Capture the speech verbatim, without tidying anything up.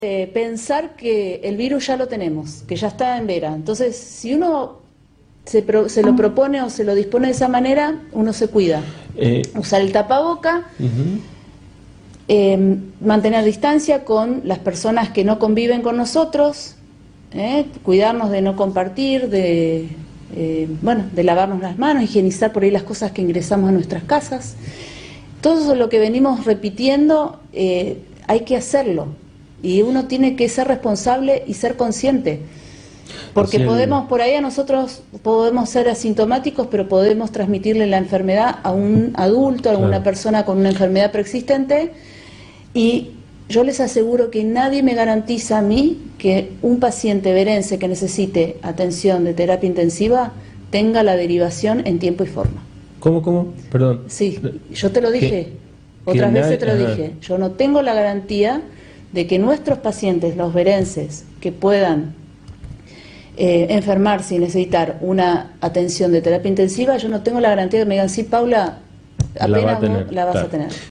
Eh, pensar que el virus ya lo tenemos, que ya está en vera. Entonces, si uno se, pro, se lo propone o se lo dispone de esa manera, uno se cuida. Eh, Usar el tapaboca, uh-huh. eh, mantener distancia con las personas que no conviven con nosotros, eh, cuidarnos de no compartir, de, eh, bueno, de lavarnos las manos, higienizar por ahí las cosas que ingresamos a nuestras casas. Todo eso, lo que venimos repitiendo, eh, hay que hacerlo. Y uno tiene que ser responsable y ser consciente, porque sí, podemos, por ahí a nosotros podemos ser asintomáticos, pero podemos transmitirle la enfermedad a un adulto, a una claro. persona con una enfermedad preexistente, y yo les aseguro que nadie me garantiza a mí que un paciente verense que necesite atención de terapia intensiva tenga la derivación en tiempo y forma. ¿Cómo, cómo? Perdón. Sí, yo te lo dije, ¿Qué? otras veces te lo Ajá. dije, yo no tengo la garantía de que nuestros pacientes, los verenses, que puedan eh, enfermarse y necesitar una atención de terapia intensiva, yo no tengo la garantía de que me digan, sí, Paula, apenas la, va a tener, vos la vas claro. a tener.